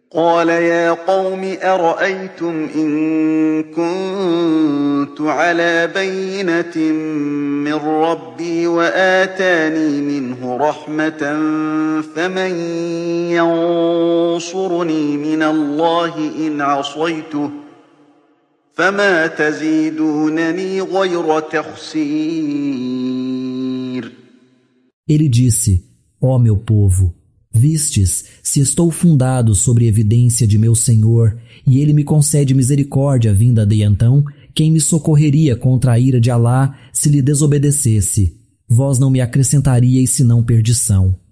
قال يا قوم أرأيتم إن كنت على بينة من ربي وآتاني منه رحمة فمن ينصرني من الله إن عصيته فما تزيدونني غير تخسير. Ele disse: ó meu povo, vistes se estou fundado sobre evidência de meu Senhor, e ele me concede misericórdia vinda de então, quem me socorreria contra a ira de Alá se lhe desobedecesse? Vós não me acrescentaríeis senão perdição.